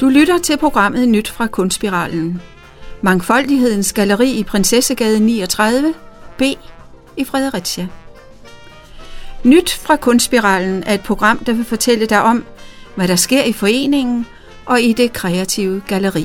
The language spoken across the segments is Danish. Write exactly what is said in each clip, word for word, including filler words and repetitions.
lytter til programmet Nyt fra Kunstspiralen. Mangfoldighedens galleri i Prinsessegade niogtredive B i Fredericia. Nyt fra Kunstspiralen er et program, der vil fortælle dig om, hvad der sker i foreningen og i det kreative galleri.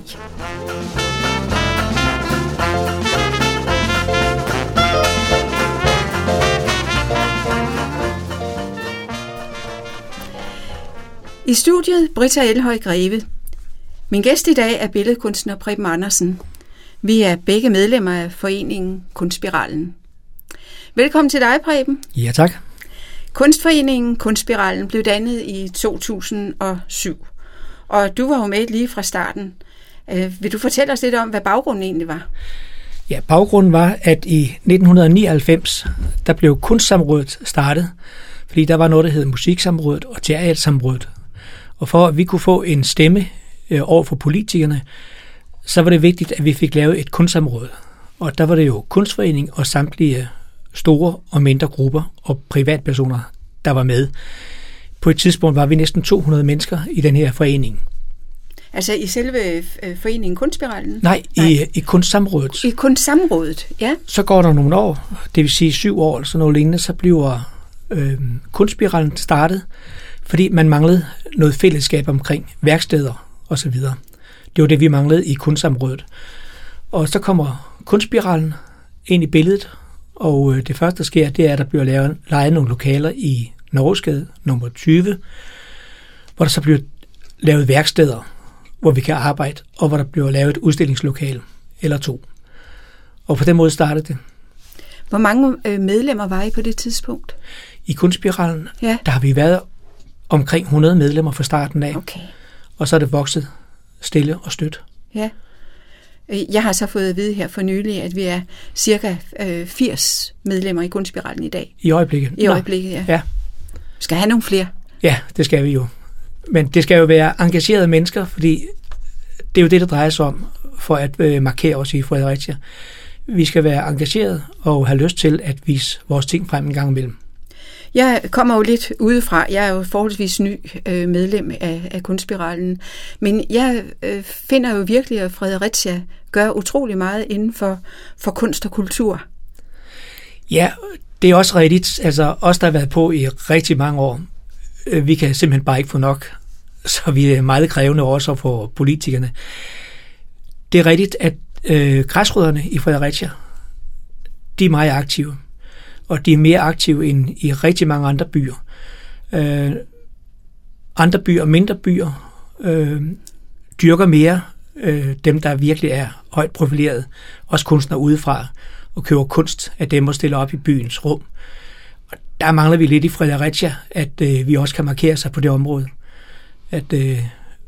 I studiet Britta Elhøj Greve. Min gæst i dag er billedkunstner Preben Andersen. Vi er begge medlemmer af foreningen Kunstspiralen. Velkommen til dig, Preben. Ja, tak. Kunstforeningen Kunstspiralen blev dannet i to tusind og syv, og du var jo med lige fra starten. Vil du fortælle os lidt om, hvad baggrunden egentlig var? Ja, baggrunden var, at i nitten nioghalvfems, der blev Kunstsamrådet startet, fordi der var noget, der hed Musiksamrådet og Teatersamrådet. Og for at vi kunne få en stemme øh, over for politikerne, så var det vigtigt, at vi fik lavet et kunstsamråd. Og der var det jo kunstforening og samtlige store og mindre grupper og privatpersoner, der var med. På et tidspunkt var vi næsten to hundrede mennesker i den her forening. Altså i selve foreningen Kunstspiralen? Nej, Nej. I, i kunstsamrådet. I kunstsamrådet, ja. Så går der nogle år, det vil sige syv år, eller sådan noget lignende, så bliver øh, Kunstspiralen startet, fordi man manglede noget fællesskab omkring værksteder og så videre. Det var det, vi manglede i kunstsamrådet. Og så kommer Kunstspiralen ind i billedet, og det første, der sker, det er, at der bliver lavet, lejet nogle lokaler i Norgesgade nummer tyve, hvor der så bliver lavet værksteder, hvor vi kan arbejde, og hvor der bliver lavet et udstillingslokale eller to. Og på den måde startede det. Hvor mange medlemmer var I på det tidspunkt? I Kunstspiralen, ja. Der har vi været omkring hundrede medlemmer fra starten af. Okay. Og så er det vokset stille og stødt. Ja. Jeg har så fået at vide her for nylig, at vi er cirka øh, firs medlemmer i Kunstspiralen i dag. I øjeblikket? I øjeblikket, ja. ja. Skal have nogle flere? Ja, det skal vi jo. Men det skal jo være engagerede mennesker, fordi det er jo det, der drejer sig om, for at øh, markere os i Fredericia. Vi skal være engagerede og have lyst til at vise vores ting frem en gang imellem. Jeg kommer jo lidt udefra. Jeg er jo forholdsvis ny øh, medlem af, af Kunstspiralen. Men jeg øh, finder jo virkelig, at Fredericia gør utrolig meget inden for, for kunst og kultur. Ja, det er også rigtigt. Altså os, der har været på i rigtig mange år, øh, vi kan simpelthen bare ikke få nok. Så vi er meget krævende også for politikerne. Det er rigtigt, at øh, græsrødderne i Fredericia, de er meget aktive. Og de er mere aktive end i rigtig mange andre byer. Øh, andre byer og mindre byer øh, dyrker mere øh, dem, der virkelig er højt profileret, også kunstnere udefra, og køber kunst af dem og stiller op i byens rum. Og der mangler vi lidt i Fredericia, at øh, vi også kan markere sig på det område. At øh,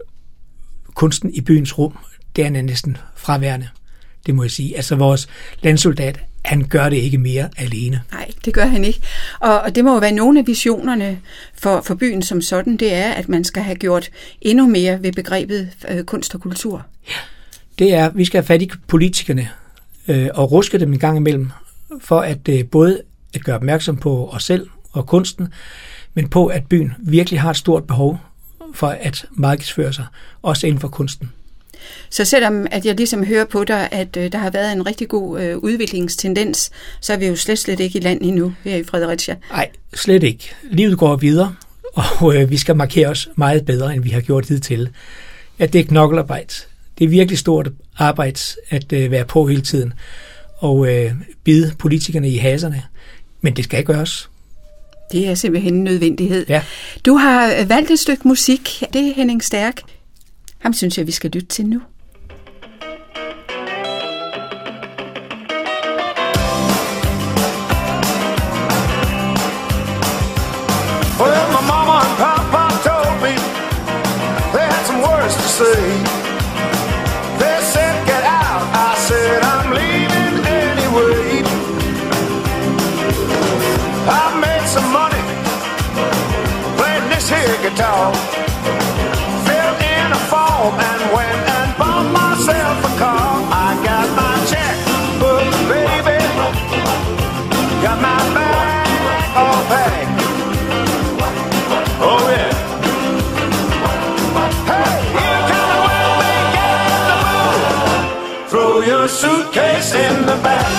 kunsten i byens rum, det er næsten fraværende, det må jeg sige. Altså vores landsoldat, han gør det ikke mere alene. Nej, det gør han ikke. Og, og det må jo være nogle af visionerne for, for byen som sådan, det er, at man skal have gjort endnu mere ved begrebet øh, kunst og kultur. Ja, det er, vi skal have fat i politikerne øh, og ruske dem en gang imellem, for at øh, både at gøre opmærksom på os selv og kunsten, men på, at byen virkelig har et stort behov for at markedsføre sig, også inden for kunsten. Så selvom at jeg ligesom hører på dig, at øh, der har været en rigtig god øh, udviklingstendens, så er vi jo slet, slet ikke i land endnu her i Fredericia. Nej, slet ikke. Livet går videre, og øh, vi skal markere os meget bedre, end vi har gjort hidtil. At det er knokkelarbejde. Det er virkelig stort arbejde at øh, være på hele tiden, og øh, bide politikerne i haserne. Men det skal gøres. Det er simpelthen en nødvendighed. Ja. Du har valgt et stykke musik. Det er Henning Stærk. Ham synes jeg, vi skal lytte til nu. Well, my mama and papa told me they had some words to say. They said, get out. I said, I'm leaving anyway. I made some money playing this here guitar. And went and bought your suitcase in the back.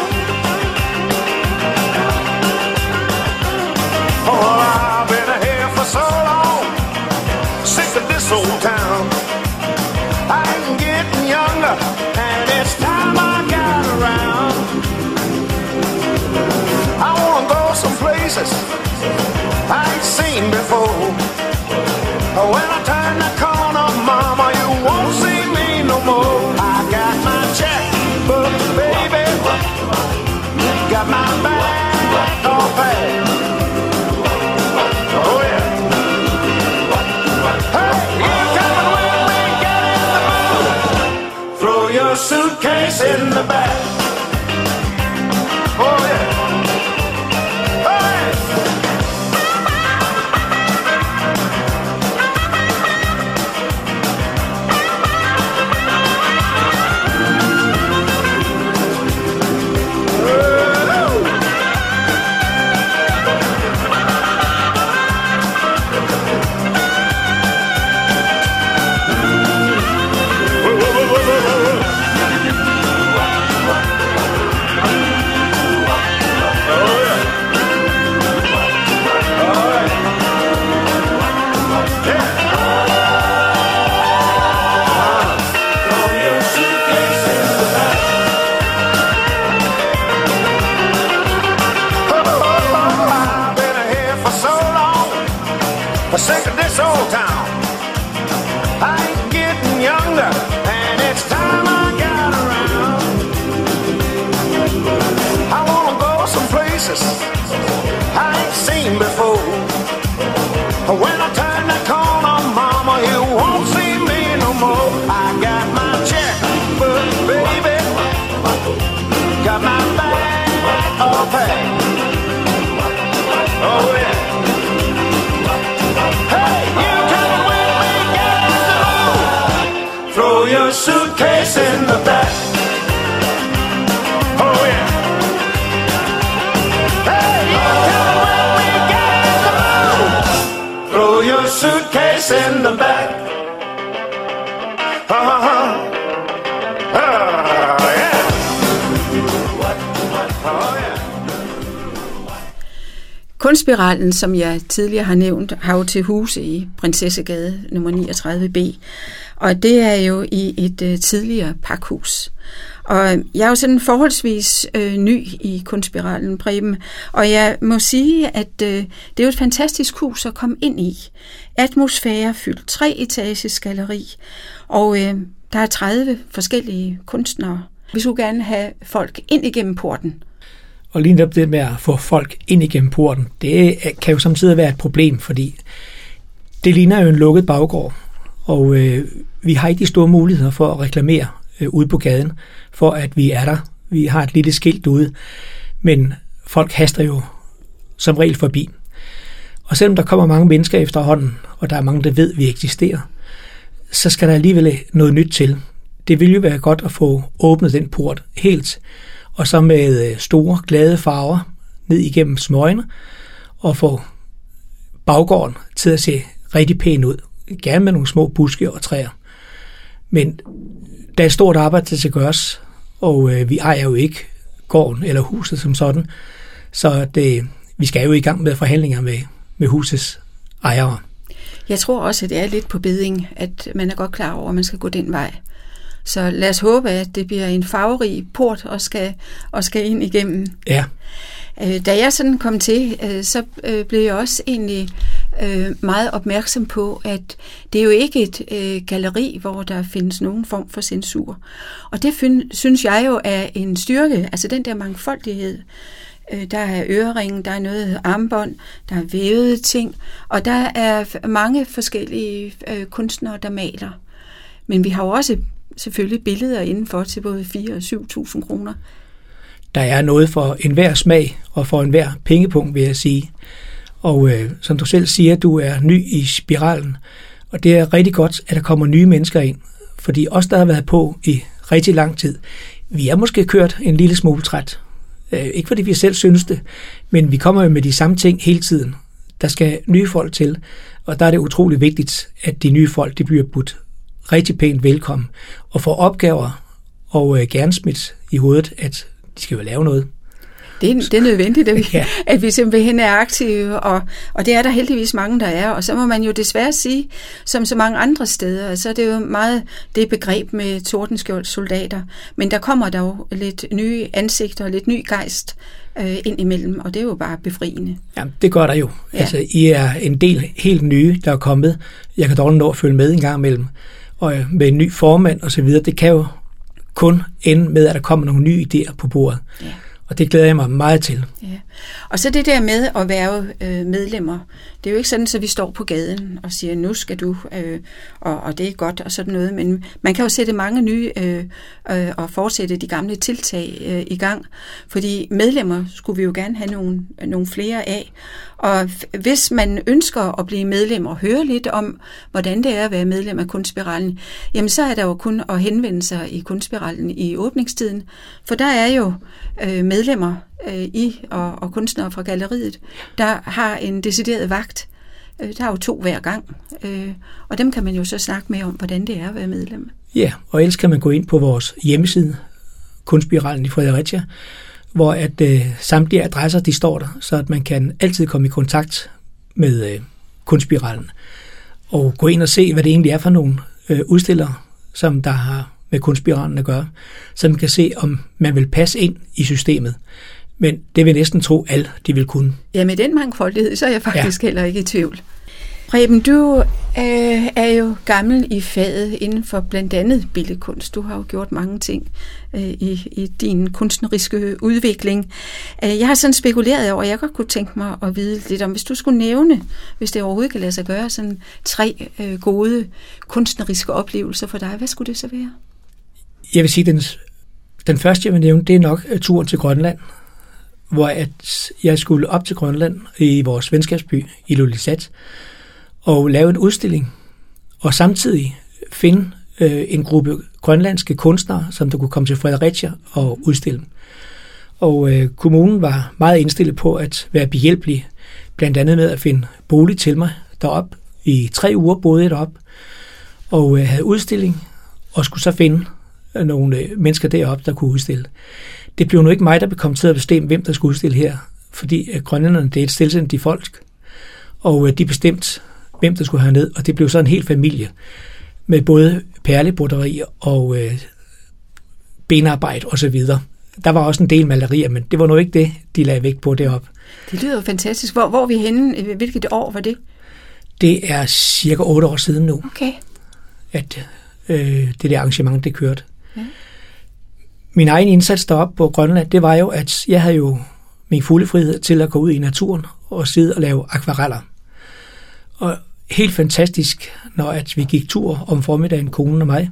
Oh, I've been here for so long, sick of this old town. I ain't getting younger, and it's time I got around. I wanna go some places I ain't seen before. When I turn the corner, mama, you won't see me no more. I got my checkbook, baby, got my bag all packed. Oh yeah. Hey, you coming with me? Get in the mood. Throw your suitcase in the back. Oh yeah. Sick of this old town. I ain't getting younger, and it's time I got around. I wanna go some places I ain't seen before. When I turn the corner, mama, you won't see me no more. I got my checkbook, baby, got my bag all packed. Oh yeah. Throw your suitcase in the back. Oh yeah. Hey, you come with me, get in the mood. Throw your suitcase in the back. Uh-huh. Uh, yeah. Oh yeah. Kunstspiralen, som jeg tidligere har nævnt, har jo til huse i Prinsessegade nummer niogtredive B. Og det er jo i et øh, tidligere pakhus. Og jeg er jo sådan forholdsvis øh, ny i Kunstspiralen, Preben. Og jeg må sige, at øh, det er jo et fantastisk hus at komme ind i. Atmosfære fyldt, tre etages galleri. Og øh, der er tredive forskellige kunstnere. Vi skulle gerne have folk ind igennem porten. Og lige netop det med at få folk ind igennem porten, det kan jo samtidig være et problem, fordi det ligner jo en lukket baggård. Og øh, vi har ikke de store muligheder for at reklamere øh, ude på gaden, for at vi er der. Vi har et lille skilt ude, men folk haster jo som regel forbi. Og selvom der kommer mange mennesker efterhånden, og der er mange, der ved, at vi eksisterer, så skal der alligevel noget nyt til. Det vil jo være godt at få åbnet den port helt, og så med store, glade farver ned igennem smøgene, og få baggården til at se rigtig pæn ud. Gerne med nogle små buske og træer. Men der er et stort arbejde, der skal gøres, og øh, vi ejer jo ikke gården eller huset som sådan, så det, vi skal jo i gang med forhandlinger med, med husets ejere. Jeg tror også, at det er lidt på beding, at man er godt klar over, at man skal gå den vej. Så lad os håbe, at det bliver en farverig port og skal, og skal ind igennem. Ja. Da jeg sådan kom til, så blev jeg også egentlig meget opmærksom på, at det er jo ikke et galleri, hvor der findes nogen form for censur. Og det synes jeg jo er en styrke, altså den der mangfoldighed. Der er øreringe, der er noget armbånd, der er vævede ting, og der er mange forskellige kunstnere, der maler. Men vi har jo også selvfølgelig billeder indenfor til både fire og syv tusind kroner. Der er noget for enhver smag og for enhver pengepunkt, vil jeg sige. Og øh, som du selv siger, du er ny i spiralen, og det er rigtig godt, at der kommer nye mennesker ind. Fordi os, der har været på i rigtig lang tid, vi er måske kørt en lille smule træt. Øh, ikke fordi vi selv synes det, men vi kommer jo med de samme ting hele tiden. Der skal nye folk til, og der er det utrolig vigtigt, at de nye folk de bliver budt rigtig pænt velkommen og får opgaver og øh, gerne smidt i hovedet, at de skal jo lave noget. Det er, det er nødvendigt, at vi, ja. at vi simpelthen er aktive, og, og det er der heldigvis mange, der er. Og så må man jo desværre sige, som så mange andre steder, så er det jo meget det begreb med tordenskjold soldater. Men der kommer dog lidt nye ansigter og lidt ny gejst øh, ind imellem, og det er jo bare befriende. Ja, det gør der jo. Ja. Altså, I er en del helt nye, der er kommet. Jeg kan dog nå at følge med en gang imellem. Og øh, med en ny formand og så videre, det kan jo kun ende med, at der kommer nogle nye idéer på bordet. Ja. Og det glæder jeg mig meget til. Ja. Og så det der med at være øh, medlemmer. Det er jo ikke sådan, at vi står på gaden og siger, nu skal du, øh, og, og det er godt og sådan noget. Men man kan jo sætte mange nye øh, øh, og fortsætte de gamle tiltag øh, i gang. Fordi medlemmer skulle vi jo gerne have nogle, nogle flere af. Og hvis man ønsker at blive medlem og høre lidt om, hvordan det er at være medlem af Kunstspiralen, jamen så er der jo kun at henvende sig i Kunstspiralen i åbningstiden. For der er jo øh, medlemmer øh, i og, og kunstnere fra galleriet, der har en decideret vagt. Øh, der er jo to hver gang. Øh, og dem kan man jo så snakke med om, hvordan det er at være medlem. Ja, og ellers kan man gå ind på vores hjemmeside, Kunstspiralen i Fredericia, hvor at øh, samtlige adresser, de står der, så at man kan altid komme i kontakt med øh, Kunstspiralen og gå ind og se, hvad det egentlig er for nogle øh, udstillere, som der har med Kunstspiralen at gøre, så man kan se, om man vil passe ind i systemet. Men det vil næsten tro, alle de vil kunne. Ja, med den mangfoldighed, så er jeg faktisk ja. heller ikke i tvivl. Preben, du øh, er jo gammel i faget inden for blandt andet billedkunst. Du har jo gjort mange ting øh, i, i din kunstneriske udvikling. Øh, jeg har sådan spekuleret over, at jeg godt kunne tænke mig at vide lidt om, hvis du skulle nævne, hvis det overhovedet kan lade sig gøre, sådan tre øh, gode kunstneriske oplevelser for dig. Hvad skulle det så være? Jeg vil sige, den, den første, jeg vil nævne, det er nok turen til Grønland, hvor at jeg skulle op til Grønland i vores venskabsby i Ilulissat, og lave en udstilling, og samtidig finde øh, en gruppe grønlandske kunstnere, som der kunne komme til Fredericia og udstille. Og øh, kommunen var meget indstillet på at være behjælpelig, blandt andet med at finde bolig til mig derop. I tre uger boede jeg derop, og øh, havde udstilling, og skulle så finde øh, nogle øh, mennesker deroppe, der kunne udstille. Det blev nu ikke mig, der blev kommet til at bestemme, hvem der skulle udstille her, fordi øh, grønlænderne, det er et selvstændigt folk, og øh, de bestemte, hvem der skulle herned, og det blev så en hel familie med både perlebroderi og øh, benarbejde og så videre. Der var også en del malerier, men det var nu ikke det, de lagde vægt på deroppe. Det lyder jo fantastisk. Hvor, hvor er vi henne? Hvilket år var det? Det er cirka otte år siden nu, okay. at øh, det der arrangement, det kørte. Ja. Min egen indsats deroppe på Grønland, det var jo, at jeg havde jo min fulde frihed til at gå ud i naturen og sidde og lave akvareller. Og helt fantastisk, når at vi gik tur om formiddagen, konen og mig,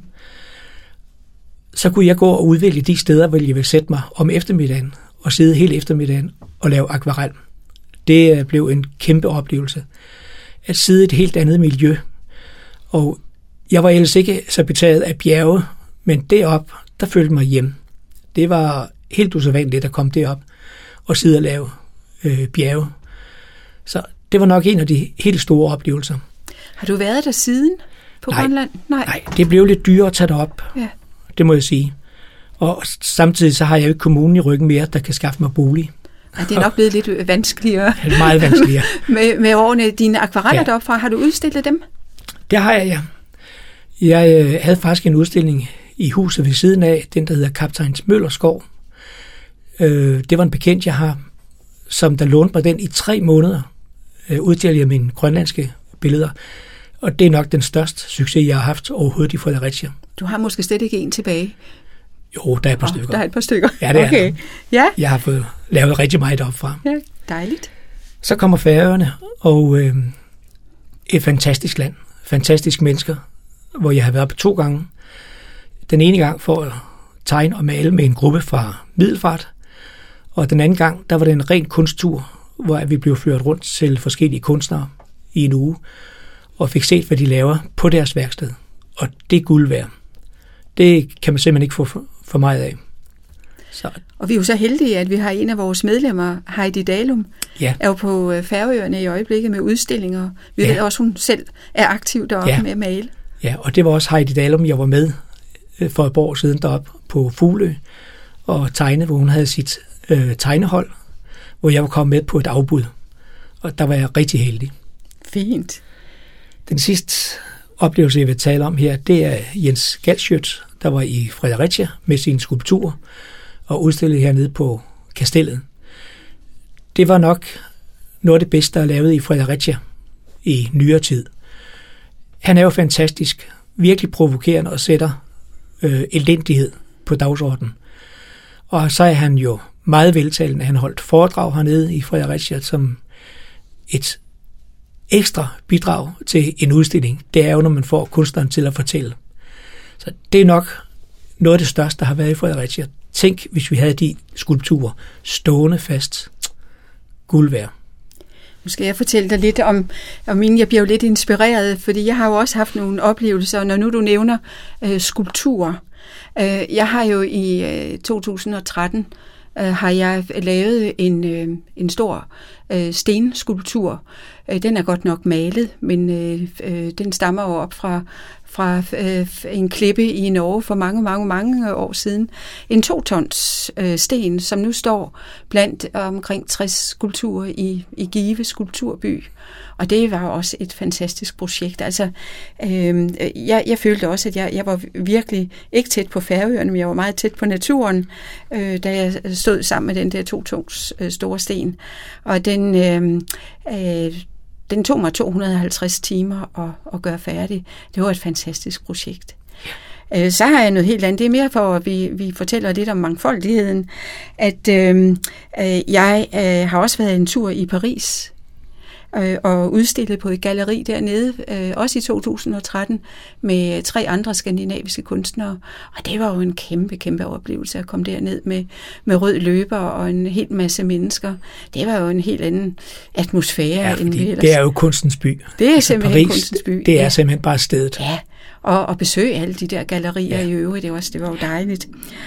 så kunne jeg gå og udvælge de steder, hvor jeg ville sætte mig om eftermiddagen, og sidde hele eftermiddagen og lave akvarel. Det blev en kæmpe oplevelse. At sidde i et helt andet miljø. Og jeg var ellers ikke så betaget af bjerge, men derop, der følte mig hjem. Det var helt usædvanligt at komme derop og sidde og lave øh, bjerge. Så det var nok en af de helt store oplevelser. Har du været der siden på nej, Grønland? Nej. Nej, det blev lidt dyrere at tage derop. Ja. Det må jeg sige. Og samtidig så har jeg jo ikke kommunen i ryggen mere, der kan skaffe mig bolig. Ja, det er nok blevet lidt vanskeligere. Meget vanskeligere. med, med årene. Dine akvareller ja. deroppe fra, har du udstillet dem? Det har jeg, ja. Jeg øh, havde faktisk en udstilling i huset ved siden af, den der hedder Kaptajns Møllerskov. Øh, det var en bekendt, jeg har, som der lånte mig den i tre måneder. Øh, udstillede jeg mine grønlandske billeder. Og det er nok den største succes, jeg har haft overhovedet i Fredericia. Du har måske slet ikke en tilbage? Jo, der er et par oh, stykker. Der er et par stykker? Ja, det okay. er ja. Jeg har fået lavet rigtig meget deroppe fra. Ja, dejligt. Så kommer Færøerne, og øh, et fantastisk land. Fantastiske mennesker, hvor jeg har været på to gange. Den ene gang for at tegne og male med en gruppe fra Middelfart, og den anden gang, der var det en ren kunsttur, hvor vi blev ført rundt til forskellige kunstnere i en uge, og fik set, hvad de laver på deres værksted. Og det er guld værd. Det kan man simpelthen ikke få for, for meget af. Så. Og vi er jo så heldige, at vi har en af vores medlemmer, Heidi Dalum, ja. er jo på Færøerne i øjeblikket med udstillinger. Vi ja. ved også, hun selv er aktiv deroppe ja. med at male. Ja, og det var også Heidi Dalum, jeg var med for et par år siden deroppe på Fuglø og tegne, hvor hun havde sit øh, tegnehold, hvor jeg var kommet med på et afbud. Og der var jeg rigtig heldig. Fint. Den sidste oplevelse, jeg vil tale om her, det er Jens Galschiøt, der var i Fredericia med sine skulpturer og udstillede hernede på Kastellet. Det var nok noget af det bedste, der er lavet i Fredericia i nyere tid. Han er jo fantastisk, virkelig provokerende og sætter øh, elendighed på dagsordenen. Og så er han jo meget veltalende. Han holdt foredrag hernede i Fredericia som et ekstra bidrag til en udstilling. Det er jo, når man får kunstneren til at fortælle. Så det er nok noget af det største, der har været i Fredericia. Tænk, hvis vi havde de skulpturer stående fast. Guld værd. Nu skal jeg fortælle dig lidt om, om mine. Jeg bliver jo lidt inspireret, fordi jeg har jo også haft nogle oplevelser, når nu du nævner øh, skulpturer. Øh, jeg har jo i øh, to tusind og tretten øh, har jeg lavet en, øh, en stor øh, stenskulptur. Øh, den er godt nok malet, men øh, øh, den stammer jo op fra fra øh, en klippe i Norge for mange, mange, mange år siden. En to-tons øh, sten, som nu står blandt omkring tres skulpturer i, i Give Skulpturby. Og det var også et fantastisk projekt. Altså, øh, jeg, jeg følte også, at jeg, jeg var virkelig ikke tæt på Færøerne, men jeg var meget tæt på naturen, øh, da jeg stod sammen med den der to-tons øh, store sten. Og den... Øh, øh, Den tog mig to hundrede og halvtreds timer at, at gøre færdig. Det var et fantastisk projekt. Så har jeg noget helt andet. Det er mere for, at vi, vi fortæller lidt om mangfoldigheden. At øh, jeg øh, har også været en tur i Paris øh, og udstillet på et galleri dernede, øh, også i to tusind og tretten, med tre andre skandinaviske kunstnere. Og det var jo en kæmpe, kæmpe oplevelse at komme derned med, med rød løber og en hel masse mennesker. Det var jo en helt anden atmosfære. Ja, end vi ellers. Det er jo kunstens by. Det er altså, simpelthen Paris, kunstens by. Det er ja. simpelthen bare stedet. Ja, og, og besøge alle de der gallerier ja. i øvrigt, det var, også, det var jo dejligt.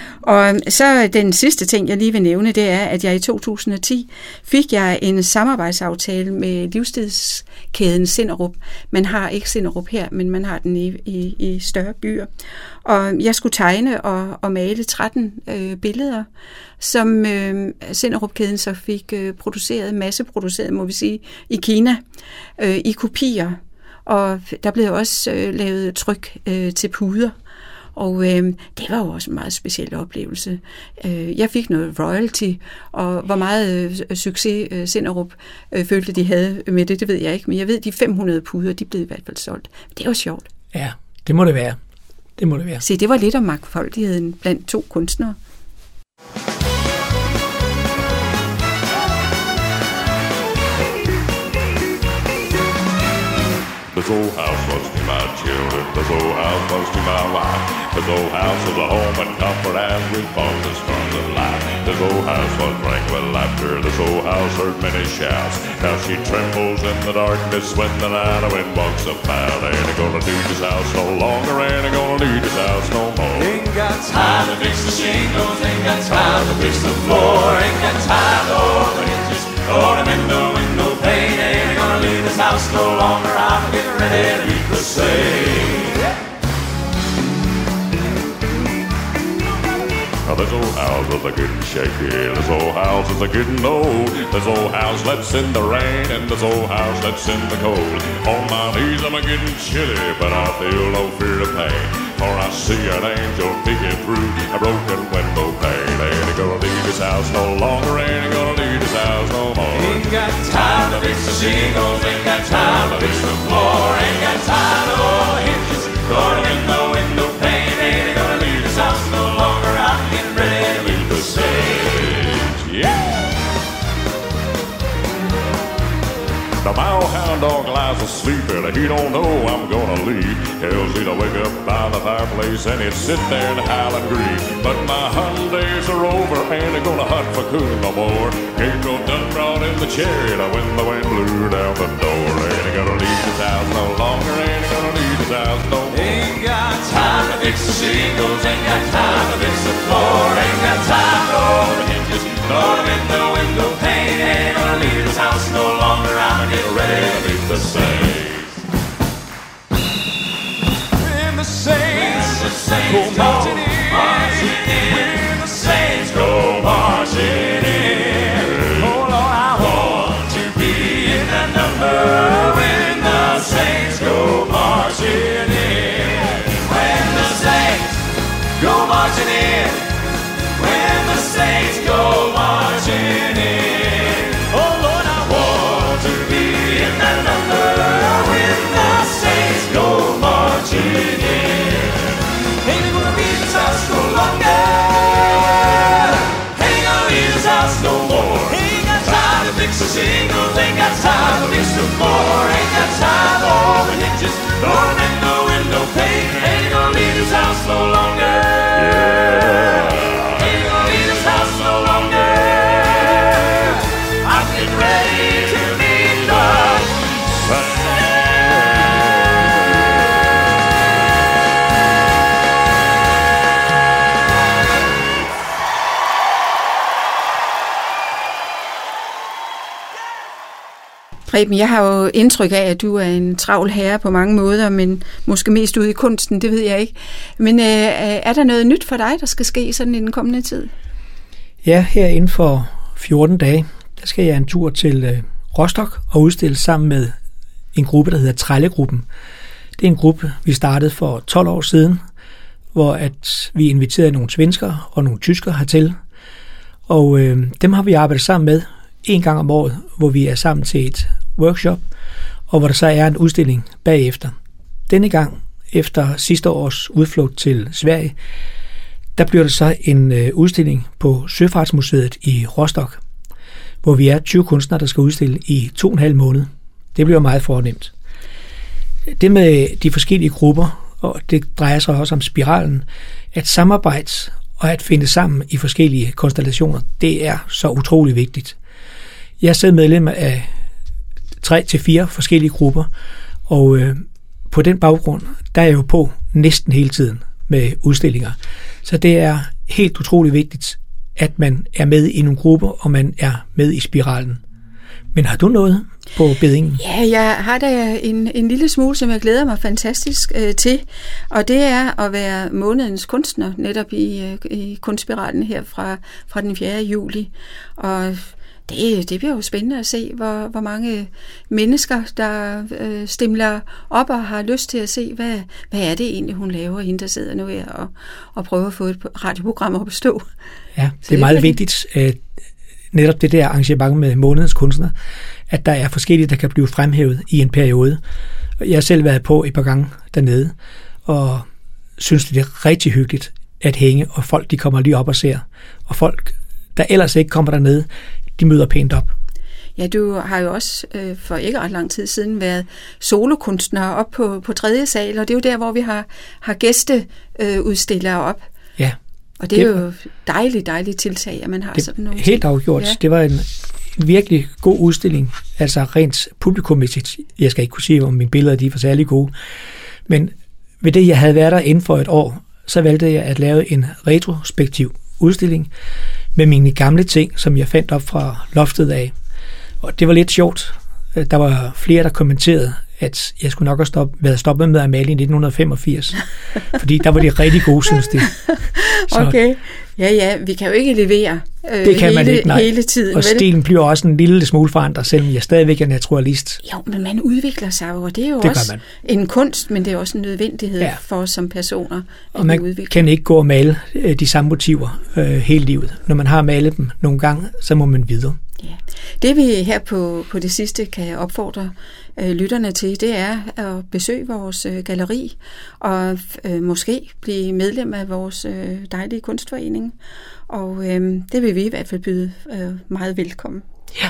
Og så den sidste ting, jeg lige vil nævne, det er, at jeg i to tusind og ti fik jeg en samarbejdsaftale med livsstilskæden Sinderup. Man har ikke Sinderup her, men man har den i, i, i større byer. Og jeg skulle tegne og, og male tretten øh, billeder, som øh, Sinderup-kæden så fik øh, produceret, masseproduceret, må vi sige, i Kina, øh, i kopier. Og der blev også øh, lavet tryk øh, til puder. Og øh, det var jo også en meget speciel oplevelse. Øh, jeg fik noget royalty, og hvor meget øh, succes øh, Sinderup øh, følte, de havde med det, det ved jeg ikke. Men jeg ved, de fem hundrede puder, de blev i hvert fald solgt. Det var sjovt. Ja, det må det være. Det må det være. Se, det var lidt om mangfoldigheden blandt to kunstnere. This old house must be my children, this old house must be my wife. This old house is a home and comfort as we fall the storms of life. This old house was rang with laughter, this old house heard many shouts. Now she trembles in the darkness when the night wind walks about. Ain't gonna do this house no longer, ain't gonna do this house no more. Ain't got time to fix the shingles, ain't got time to fix the floor. Ain't got time to oil the hinges, or the window, window pane. Ain't gonna leave this house no longer, I'm getting ready to leave the same. Now this old house is a getting shaky, this old house is a getting old. This old house lets in the rain, and this old house lets in the cold. On my knees I'm a getting chilly, but I feel no fear of pain. For I see an angel peeking through a broken window pane. Ain't gonna leave this house no longer, ain't gonna leave this house no more. Ain't got time to fix the shingles, ain't got time to fix the floor. Ain't got time to oil the hinges, or the window, window pane. Ain't gonna leave this house no longer, I'm getting ready to leave the stage. Yeah! The mile-hound dog lies asleep and he don't know I'm gonna leave. He'll see to wake up by the fireplace and he'd sit there and howl and grieve. But my hunting days are over, ain't gonna hunt for coon no more. April done brought in the chariot when the wind blew down the door. Ain't gonna leave this house no longer, ain't gonna leave this house no more. Ain't got time to fix the shingles, ain't got time to fix the floor. Ain't got time to oil the hinges, nor to mend the window pane. Ain't gonna leave this house no longer, I'm get ready to leave the saints. And the saints, the saints go marching in. in. When the saints go marching in. Oh Lord, I want to be in that number. When the saints go marching in. When the saints go marching in. When the saints go marching in. Oh Lord, I want to be in that number. When the saints go marching in. Ain't gonna be this house no longer. Ain't gonna be this house no more. Ain't got time to fix the shingles. Ain't got time to fix the floor. Ain't got time for the hitches. Lord, and the window pane. Ain't gonna be this house no longer. Yeah. Ain't gonna be this house no longer. I'm getting ready to meet the Preben, jeg har jo indtryk af, at du er en travl herre på mange måder, men måske mest ude i kunsten, det ved jeg ikke. Men øh, er der noget nyt for dig, der skal ske sådan i den kommende tid? Ja, her inden for fjorten dage, der skal jeg en tur til øh, Rostock og udstille sammen med en gruppe, der hedder Trællegruppen. Det er en gruppe, vi startede for tolv år siden, hvor at vi inviterede nogle svenskere og nogle tyskere hertil. Og øh, dem har vi arbejdet sammen med en gang om året, hvor vi er sammen til et workshop, og hvor der så er en udstilling bagefter. Denne gang, efter sidste års udflugt til Sverige, der bliver der så en øh, udstilling på Søfartsmuseet i Rostock, hvor vi er tyve kunstnere, der skal udstille i to og en halv måned. Det bliver meget fornemt. Det med de forskellige grupper, og det drejer sig også om spiralen, at samarbejde og at finde sammen i forskellige konstellationer, det er så utrolig vigtigt. Jeg er selv medlem af tre til fire forskellige grupper, og øh, på den baggrund, der er jeg jo på næsten hele tiden med udstillinger. Så det er helt utrolig vigtigt, at man er med i nogle grupper, og man er med i spiralen. Men har du noget på bedingen? Ja, jeg har da en, en lille smule, som jeg glæder mig fantastisk øh, til, og det er at være månedens kunstner, netop i, øh, i kunstspiralen her fra, fra den fjerde juli. Og Det, det bliver jo spændende at se, hvor, hvor mange mennesker, der øh, stimler op og har lyst til at se, hvad, hvad er det egentlig, hun laver, hende der sidder nu her og, og prøver at få et radioprogram op at stå. Ja, det er det meget vigtigt, at netop det der arrangement med månedens kunstner, at der er forskellige, der kan blive fremhævet i en periode. Jeg har selv været på et par gange dernede, og synes, det er rigtig hyggeligt at hænge, og folk de kommer lige op og ser. Og folk, der ellers ikke kommer dernede, de møder pænt op. Ja, du har jo også øh, for ikke ret lang tid siden været solokunstner op på, på tredje sal, og det er jo der, hvor vi har, har gæsteudstillere øh, op. Ja. Og det er det, jo dejligt, dejligt tiltag, at man har det, sådan nogle helt afgjort. Ja. Det var en, en virkelig god udstilling, altså rent publikummæssigt. Jeg skal ikke kunne sige, om mine billeder de var særlig gode, men ved det, jeg havde været der inden for et år, så valgte jeg at lave en retrospektiv udstilling med mine gamle ting, som jeg fandt op fra loftet af. Og det var lidt sjovt. Der var flere, der kommenterede, at jeg skulle nok have stop, været stoppet med at male i nitten femogfirs. Fordi der var de rigtig gode, synes de. Så, okay. Ja, ja, vi kan jo ikke levere øh, det kan hele, man ikke, nej. hele tiden. Og vel? Stilen bliver også en lille smule forandret, selvom jeg stadigvæk er naturalist. Jo, men man udvikler sig jo, og det er jo det også en kunst, men det er også en nødvendighed ja. for os som personer. Og man udvikler. Kan ikke gå og male de samme motiver øh, hele livet. Når man har malet dem nogle gange, så må man videre. Ja. Det vi her på, på det sidste kan opfordre øh, lytterne til, det er at besøge vores øh, galleri og øh, måske blive medlem af vores øh, dejlige kunstforening. Og øh, det vil vi i hvert fald byde øh, meget velkommen. Ja.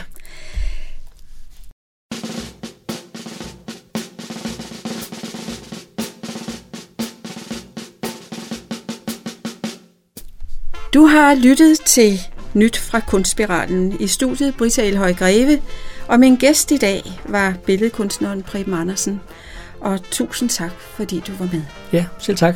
Du har lyttet til Nyt fra Kunstspiralen. I studiet Britta Elhøj Greve, og min gæst i dag var billedkunstneren Preben Andersen. Og tusind tak, fordi du var med. Ja, selv tak.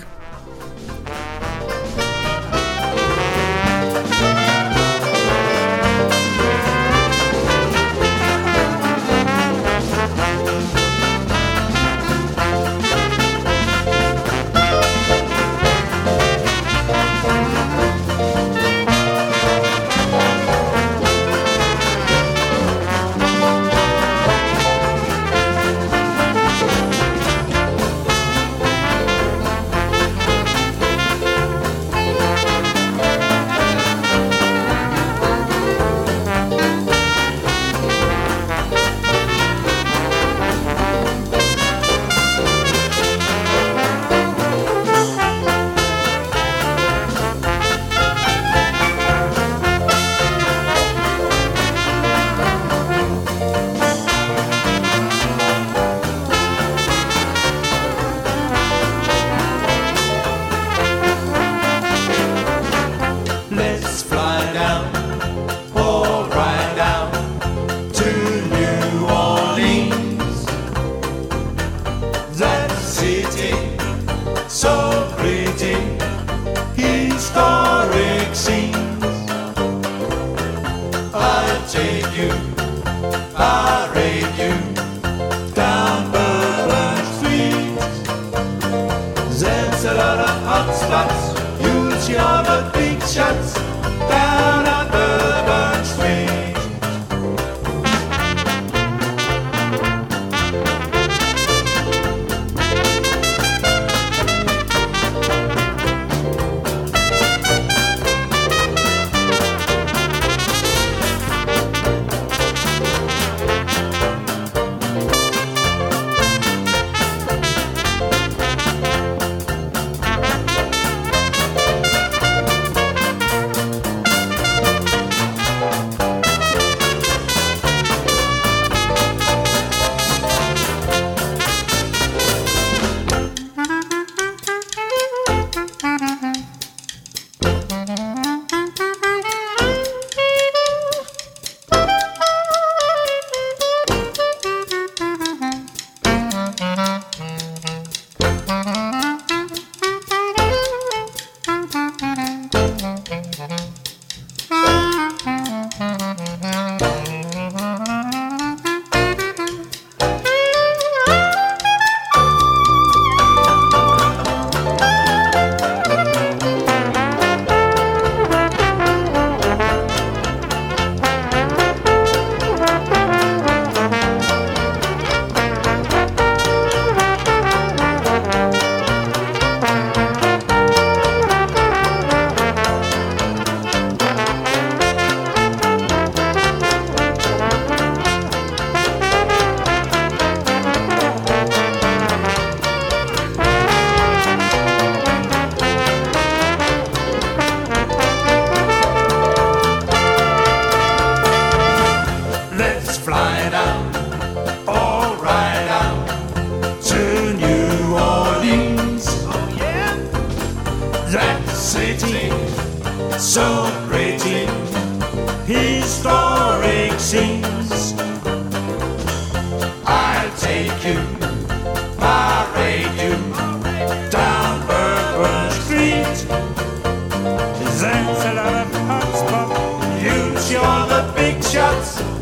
you'd see all the big shots down at Bourbon Street. So pretty, historic scenes. I'll take you, parade you down Bourbon Street. That's a lot of hot spot. You see all the big shots